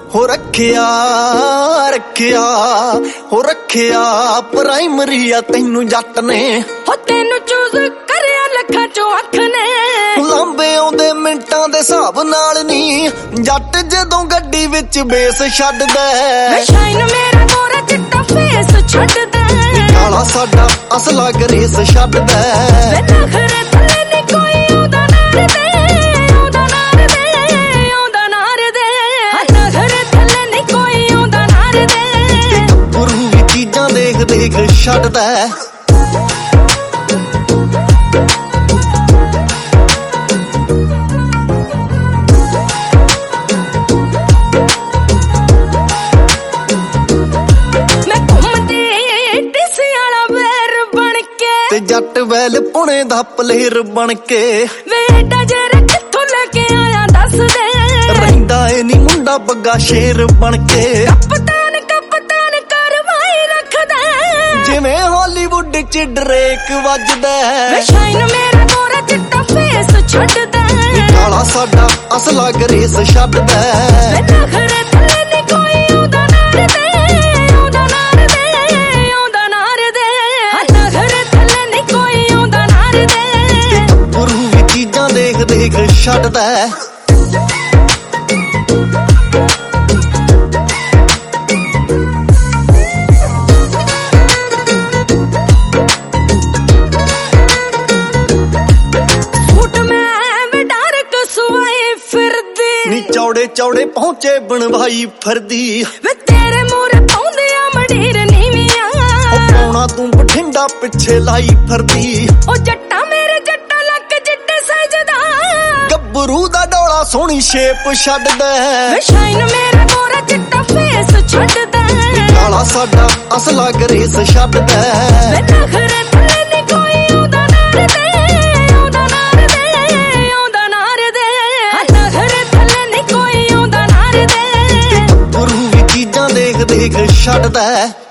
हो रखिया रखिया हो रखिया प्राइमरी आ तैनू जट ने हो तेनू चूज करया लखा चो अख ने लांबे आउंदे मिंटां दे हिसाब नाल नी जट जदों गड्डी विच बेस छड्डदा शाइन मेरा गोरा चिट्टा फेस छड्डदा काला साडा असला गरीस छड्डदा नखरे थल्ले नी कोई ओदा नार दे ओदा नार दे ओदा नार दे नखरे थल्ले नी कोई ओदा नार दे गुरु वी चीजां देख देख छड्डदा जट वैल पुणे दा प्लेयर बन के वेटा जरा किथों लेके आया दस दे रहिंदा ए नी मुंडा बग्गा शेर बन के कप्तान कप्तान करवाई रखदा जिवें हॉलीवुड च ड्रेक वजदा शाइन मेरा गोरा चिट्टा फेस छड्डदा काला साडा असला गरीस छड्डदा नखरे थल्ले नी कोई ओदा नार दे ओदा नार दे ओदा नार दे नखरे थल्ले नी कोई ओदा नार दे गुरु वी चीजां देख देख छड्डदा चौड़े चौड़े पहुंचे बनवाई फरदी वे तेरे मोरे पौंदे आ मडीर नीवियां पौना तू बठिंडा पिछे लाई फरदी ओ जट्टा मेरे जट्टा लक जिड्डे सजदा गब्बरू दा डोला सोहनी शेप छड्डदा शाइन मेरा गोरा चिट्टा फेस छड्डदा काला साडा असला गरीस छड्डदा नखरे थल्ले नी कोई ओदा नार दे ओदा नार दे ओदा नार दे नखरे थल्ले नी कोई ओदा नार दे गुरु वी चीजां देख देख छड्डदा।